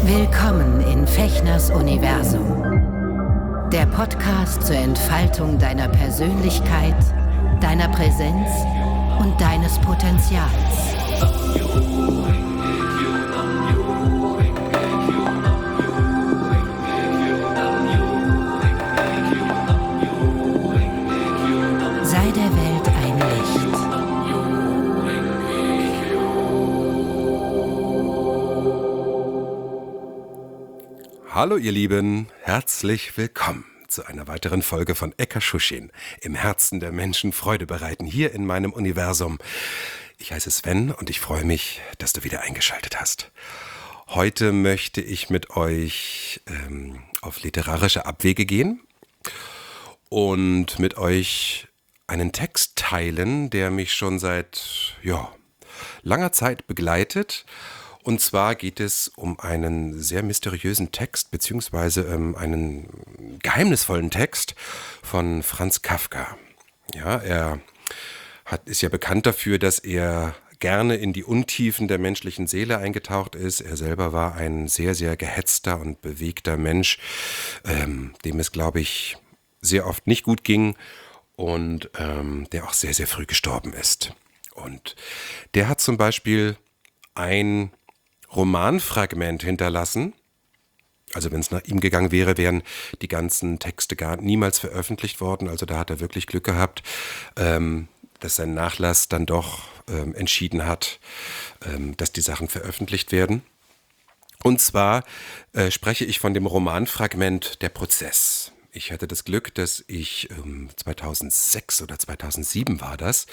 Willkommen in Fechners Universum. Der Podcast zur Entfaltung deiner Persönlichkeit, deiner Präsenz und deines Potenzials. Sei der Welt ein Licht. Hallo ihr Lieben, herzlich willkommen zu einer weiteren Folge von Eka-Schuschin, im Herzen der Menschen Freude bereiten, hier in meinem Universum. Ich heiße Sven und ich freue mich, dass du wieder eingeschaltet hast. Heute möchte ich mit euch auf literarische Abwege gehen und mit euch einen Text teilen, der mich schon seit langer Zeit begleitet. Und zwar geht es um einen sehr mysteriösen Text, beziehungsweise einen geheimnisvollen Text von Franz Kafka. Ja, er ist ja bekannt dafür, dass er gerne in die Untiefen der menschlichen Seele eingetaucht ist. Er selber war ein sehr, sehr gehetzter und bewegter Mensch, dem es, glaube ich, sehr oft nicht gut ging und der auch sehr, sehr früh gestorben ist. Und der hat zum Beispiel ein Romanfragment hinterlassen. Also wenn es nach ihm gegangen wäre, wären die ganzen Texte niemals veröffentlicht worden. Also da hat er wirklich Glück gehabt, dass sein Nachlass dann doch entschieden hat, dass die Sachen veröffentlicht werden. Und zwar spreche ich von dem Romanfragment Der Prozess. Ich hatte das Glück, dass ich 2006 oder 2007 war das,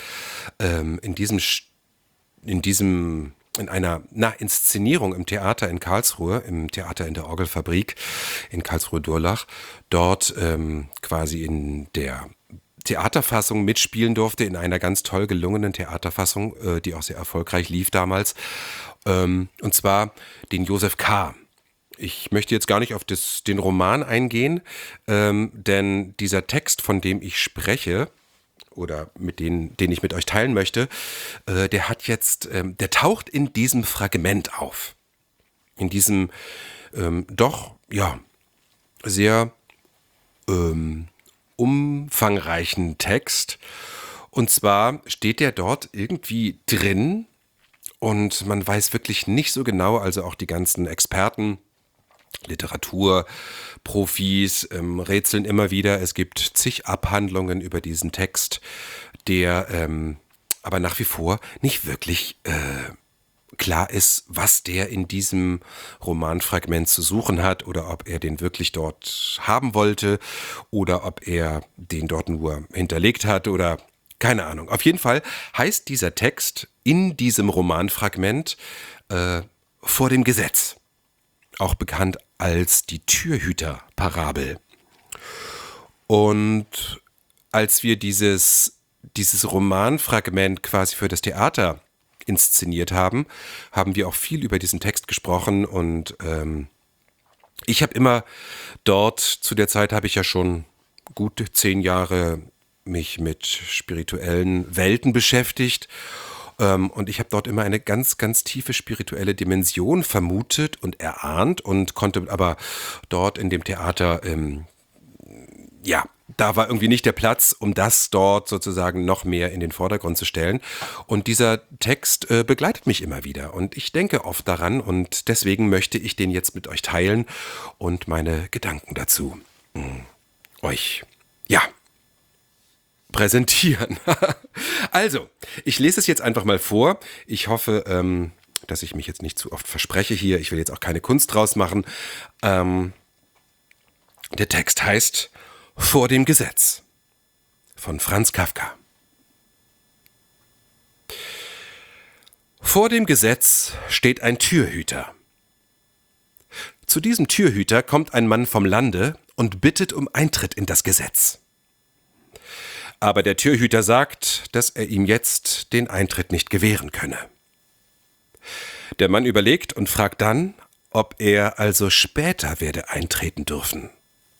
in einer Inszenierung im Theater in Karlsruhe, im Theater in der Orgelfabrik in Karlsruhe-Durlach, dort quasi in der Theaterfassung mitspielen durfte, in einer ganz toll gelungenen Theaterfassung, die auch sehr erfolgreich lief damals, und zwar den Josef K. Ich möchte jetzt gar nicht auf den Roman eingehen, denn dieser Text, von dem ich spreche, oder den ich mit euch teilen möchte, der taucht in diesem Fragment auf. In diesem sehr umfangreichen Text. Und zwar steht der dort irgendwie drin und man weiß wirklich nicht so genau, also auch die ganzen Experten, Literaturprofis rätseln immer wieder. Es gibt zig Abhandlungen über diesen Text, der aber nach wie vor nicht wirklich klar ist, was der in diesem Romanfragment zu suchen hat oder ob er den wirklich dort haben wollte oder ob er den dort nur hinterlegt hat oder keine Ahnung. Auf jeden Fall heißt dieser Text in diesem Romanfragment Vor dem Gesetz. Auch bekannt als die Türhüter-Parabel. Und als wir dieses Romanfragment quasi für das Theater inszeniert haben, haben wir auch viel über diesen Text gesprochen und ich habe immer dort, zu der Zeit habe ich ja schon gut 10 Jahre mich mit spirituellen Welten beschäftigt. Und ich habe dort immer eine ganz, ganz tiefe spirituelle Dimension vermutet und erahnt und konnte aber dort in dem Theater, da war irgendwie nicht der Platz, um das dort sozusagen noch mehr in den Vordergrund zu stellen. Und dieser Text begleitet mich immer wieder und ich denke oft daran und deswegen möchte ich den jetzt mit euch teilen und meine Gedanken dazu euch, präsentieren. Also, ich lese es jetzt einfach mal vor. Ich hoffe, dass ich mich jetzt nicht zu oft verspreche hier. Ich will jetzt auch keine Kunst draus machen. Der Text heißt Vor dem Gesetz von Franz Kafka. Vor dem Gesetz steht ein Türhüter. Zu diesem Türhüter kommt ein Mann vom Lande und bittet um Eintritt in das Gesetz. Aber der Türhüter sagt, dass er ihm jetzt den Eintritt nicht gewähren könne. Der Mann überlegt und fragt dann, ob er also später werde eintreten dürfen.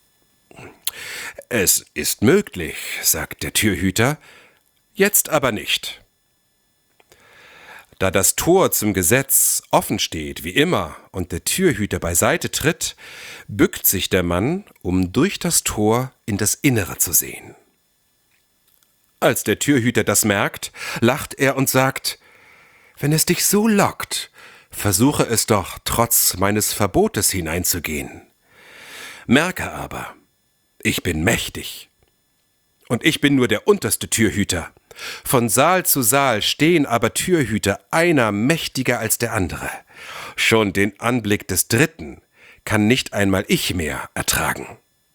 Es ist möglich, sagt der Türhüter, jetzt aber nicht. Da das Tor zum Gesetz offen steht, wie immer, und der Türhüter beiseite tritt, bückt sich der Mann, um durch das Tor in das Innere zu sehen. Als der Türhüter das merkt, lacht er und sagt: »Wenn es dich so lockt, versuche es doch, trotz meines Verbotes hineinzugehen. Merke aber, ich bin mächtig. Und ich bin nur der unterste Türhüter. Von Saal zu Saal stehen aber Türhüter, einer mächtiger als der andere. Schon den Anblick des Dritten kann nicht einmal ich mehr ertragen.«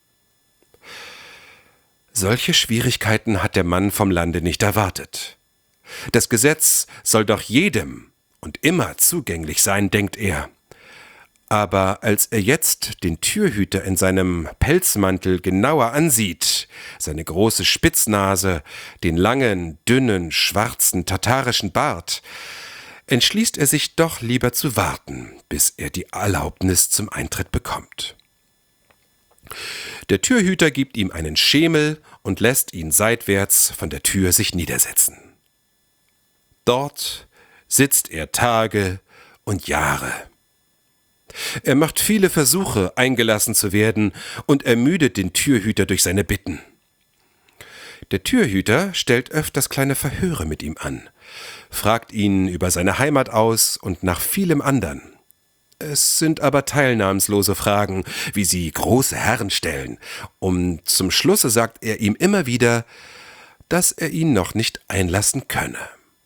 Solche Schwierigkeiten hat der Mann vom Lande nicht erwartet. Das Gesetz soll doch jedem und immer zugänglich sein, denkt er. Aber als er jetzt den Türhüter in seinem Pelzmantel genauer ansieht, seine große Spitznase, den langen, dünnen, schwarzen, tatarischen Bart, entschließt er sich doch lieber zu warten, bis er die Erlaubnis zum Eintritt bekommt. Der Türhüter gibt ihm einen Schemel und lässt ihn seitwärts von der Tür sich niedersetzen. Dort sitzt er Tage und Jahre. Er macht viele Versuche, eingelassen zu werden, und ermüdet den Türhüter durch seine Bitten. Der Türhüter stellt öfters kleine Verhöre mit ihm an, fragt ihn über seine Heimat aus und nach vielem andern. Es sind aber teilnahmslose Fragen, wie sie große Herren stellen, und zum Schlusse sagt er ihm immer wieder, dass er ihn noch nicht einlassen könne.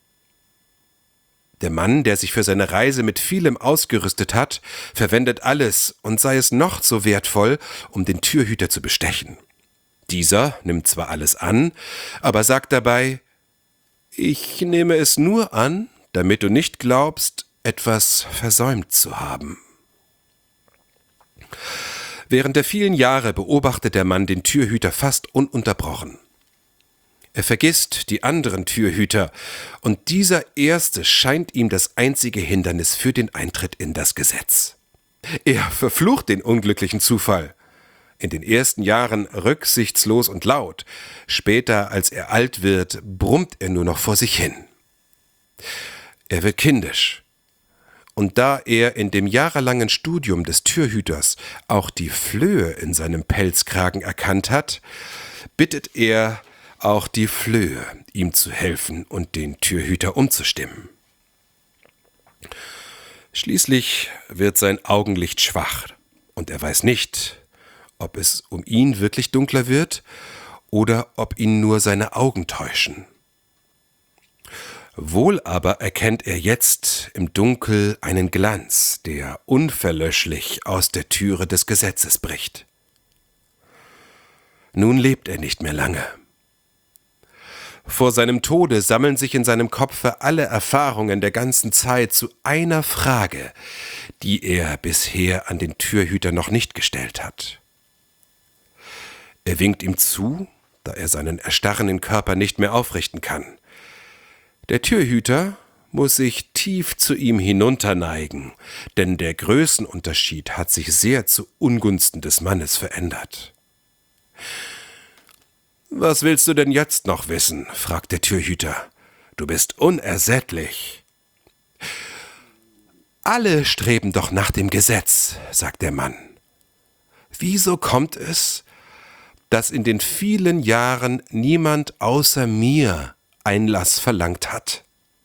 Der Mann, der sich für seine Reise mit vielem ausgerüstet hat, verwendet alles, und sei es noch so wertvoll, um den Türhüter zu bestechen. Dieser nimmt zwar alles an, aber sagt dabei: »Ich nehme es nur an, damit du nicht glaubst, etwas versäumt zu haben.« Während der vielen Jahre beobachtet der Mann den Türhüter fast ununterbrochen. Er vergisst die anderen Türhüter, und dieser erste scheint ihm das einzige Hindernis für den Eintritt in das Gesetz. Er verflucht den unglücklichen Zufall. In den ersten Jahren rücksichtslos und laut, später, als er alt wird, brummt er nur noch vor sich hin. Er wird kindisch. Und da er in dem jahrelangen Studium des Türhüters auch die Flöhe in seinem Pelzkragen erkannt hat, bittet er auch die Flöhe, ihm zu helfen und den Türhüter umzustimmen. Schließlich wird sein Augenlicht schwach, und er weiß nicht, ob es um ihn wirklich dunkler wird oder ob ihn nur seine Augen täuschen. Wohl aber erkennt er jetzt im Dunkel einen Glanz, der unverlöschlich aus der Türe des Gesetzes bricht. Nun lebt er nicht mehr lange. Vor seinem Tode sammeln sich in seinem Kopfe alle Erfahrungen der ganzen Zeit zu einer Frage, die er bisher an den Türhüter noch nicht gestellt hat. Er winkt ihm zu, da er seinen erstarrenden Körper nicht mehr aufrichten kann. Der Türhüter muss sich tief zu ihm hinunterneigen, denn der Größenunterschied hat sich sehr zu Ungunsten des Mannes verändert. »Was willst du denn jetzt noch wissen?« fragt der Türhüter. »Du bist unersättlich.« »Alle streben doch nach dem Gesetz«, sagt der Mann. »Wieso kommt es, dass in den vielen Jahren niemand außer mir Einlass verlangt hat?«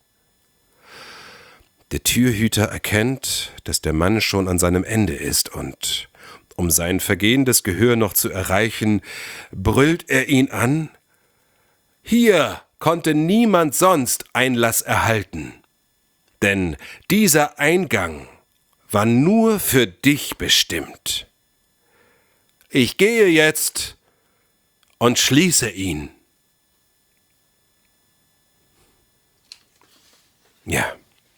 Der Türhüter erkennt, dass der Mann schon an seinem Ende ist, und um sein vergehendes Gehör noch zu erreichen, brüllt er ihn an: »Hier konnte niemand sonst Einlass erhalten, denn dieser Eingang war nur für dich bestimmt. Ich gehe jetzt und schließe ihn.« Ja.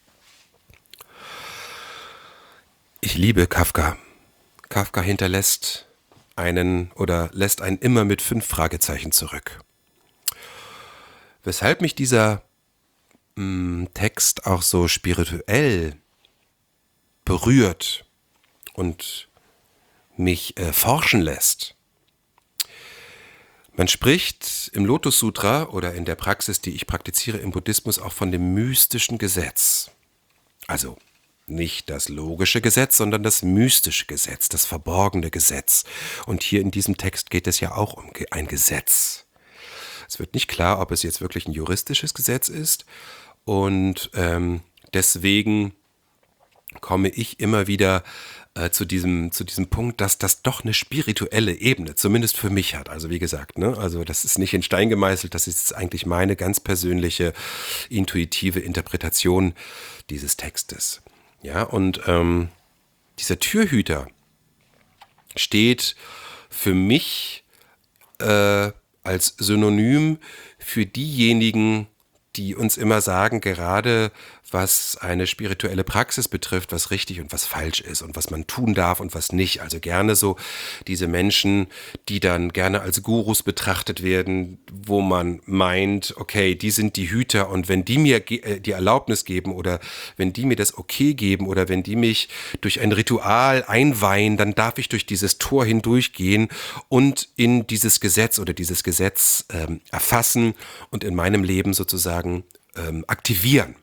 Ich liebe Kafka. Kafka hinterlässt lässt einen immer mit 5 Fragezeichen zurück. Weshalb mich dieser Text auch so spirituell berührt und mich forschen lässt. Man spricht im Lotus Sutra oder in der Praxis, die ich praktiziere im Buddhismus, auch von dem mystischen Gesetz. Also nicht das logische Gesetz, sondern das mystische Gesetz, das verborgene Gesetz. Und hier in diesem Text geht es ja auch um ein Gesetz. Es wird nicht klar, ob es jetzt wirklich ein juristisches Gesetz ist. Und deswegen komme ich immer wieder zu diesem Punkt, dass das doch eine spirituelle Ebene, zumindest für mich hat. Also wie gesagt, ne? Also das ist nicht in Stein gemeißelt, das ist eigentlich meine ganz persönliche, intuitive Interpretation dieses Textes. Ja, und dieser Türhüter steht für mich als Synonym für diejenigen, die uns immer sagen, gerade was eine spirituelle Praxis betrifft, was richtig und was falsch ist und was man tun darf und was nicht. Also gerne so diese Menschen, die dann gerne als Gurus betrachtet werden, wo man meint, okay, die sind die Hüter und wenn die mir die Erlaubnis geben oder wenn die mir das Okay geben oder wenn die mich durch ein Ritual einweihen, dann darf ich durch dieses Tor hindurchgehen und in dieses Gesetz oder dieses Gesetz erfassen und in meinem Leben sozusagen aktivieren.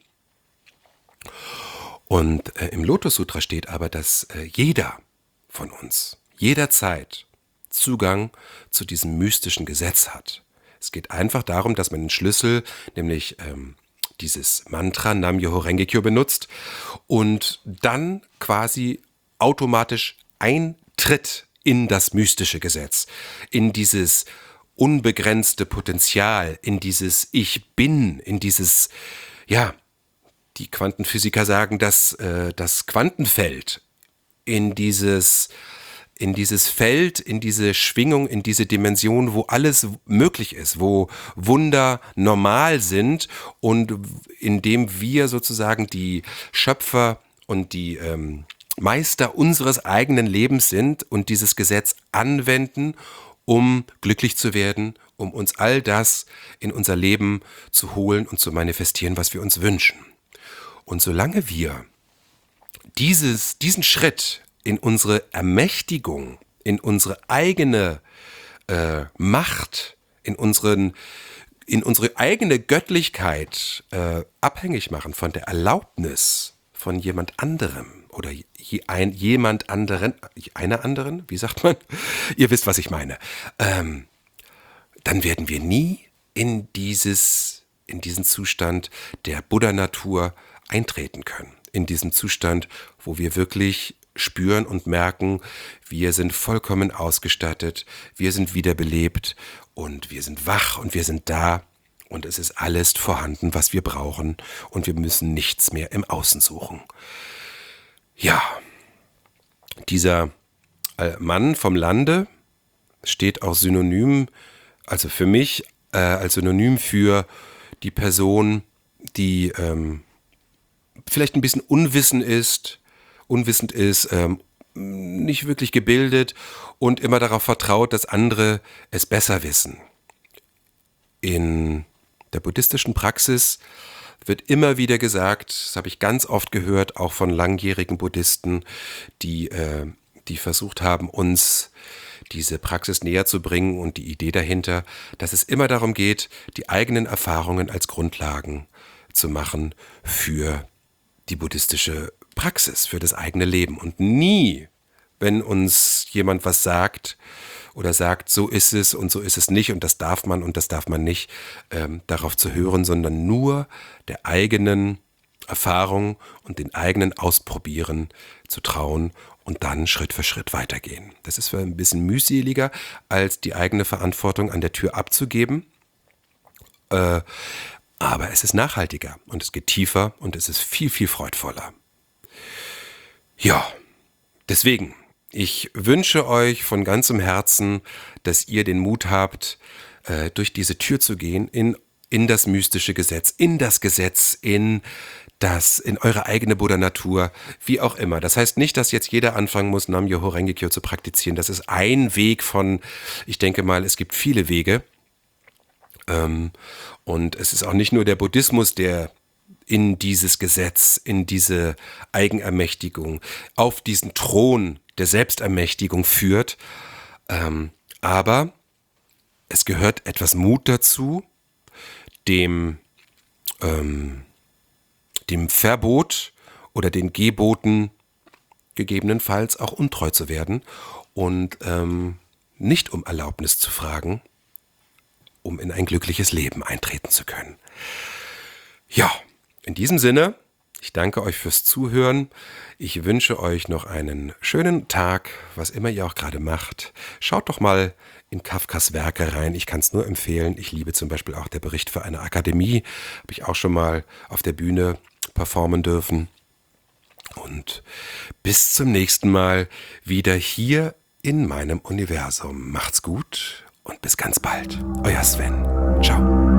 Und im Lotus Sutra steht aber, dass jeder von uns jederzeit Zugang zu diesem mystischen Gesetz hat. Es geht einfach darum, dass man den Schlüssel, nämlich dieses Mantra Nam Myoho Renge Kyo benutzt und dann quasi automatisch eintritt in das mystische Gesetz, in dieses unbegrenzte Potenzial, in dieses Ich Bin, in dieses, ja, die Quantenphysiker sagen, dass das Quantenfeld in dieses Feld, in diese Schwingung, in diese Dimension, wo alles möglich ist, wo Wunder normal sind und in dem wir sozusagen die Schöpfer und die Meister unseres eigenen Lebens sind und dieses Gesetz anwenden, um glücklich zu werden, um uns all das in unser Leben zu holen und zu manifestieren, was wir uns wünschen. Und solange wir diesen Schritt in unsere Ermächtigung, in unsere eigene Macht, in unsere eigene Göttlichkeit abhängig machen von der Erlaubnis von jemand anderem oder jemand anderen, einer anderen, wie sagt man? Ihr wisst, was ich meine. Dann werden wir nie in diesen Zustand der Buddha-Natur eintreten können. In diesem Zustand, wo wir wirklich spüren und merken, wir sind vollkommen ausgestattet, wir sind wiederbelebt und wir sind wach und wir sind da und es ist alles vorhanden, was wir brauchen und wir müssen nichts mehr im Außen suchen. Ja, dieser Mann vom Lande steht auch synonym, also für mich als Synonym für die Person, die vielleicht ein bisschen unwissend ist, nicht wirklich gebildet und immer darauf vertraut, dass andere es besser wissen. In der buddhistischen Praxis wird immer wieder gesagt, das habe ich ganz oft gehört, auch von langjährigen Buddhisten, die versucht haben, uns diese Praxis näher zu bringen und die Idee dahinter, dass es immer darum geht, die eigenen Erfahrungen als Grundlagen zu machen für die buddhistische Praxis, für das eigene Leben. Und nie, wenn uns jemand was sagt oder sagt, so ist es und so ist es nicht und das darf man nicht, darauf zu hören, sondern nur der eigenen Erfahrung und den eigenen Ausprobieren zu trauen und dann Schritt für Schritt weitergehen. Das ist ein bisschen mühseliger, als die eigene Verantwortung an der Tür abzugeben. Aber es ist nachhaltiger und es geht tiefer und es ist viel, viel freudvoller. Ja, deswegen, ich wünsche euch von ganzem Herzen, dass ihr den Mut habt, durch diese Tür zu gehen, in das mystische Gesetz, in das Gesetz, in eure eigene Buddha-Natur, wie auch immer. Das heißt nicht, dass jetzt jeder anfangen muss, Nam Myoho Renge Kyo zu praktizieren. Das ist ein Weg von, ich denke mal, es gibt viele Wege. Und es ist auch nicht nur der Buddhismus, der in dieses Gesetz, in diese Eigenermächtigung, auf diesen Thron der Selbstermächtigung führt. Aber es gehört etwas Mut dazu, dem Verbot oder den Geboten gegebenenfalls auch untreu zu werden und nicht um Erlaubnis zu fragen, um in ein glückliches Leben eintreten zu können. Ja, in diesem Sinne, ich danke euch fürs Zuhören. Ich wünsche euch noch einen schönen Tag, was immer ihr auch gerade macht. Schaut doch mal in Kafkas Werke rein. Ich kann es nur empfehlen. Ich liebe zum Beispiel auch der Bericht für eine Akademie. Habe ich auch schon mal auf der Bühne performen dürfen. Und bis zum nächsten Mal wieder hier in meinem Universum. Macht's gut und bis ganz bald. Euer Sven. Ciao.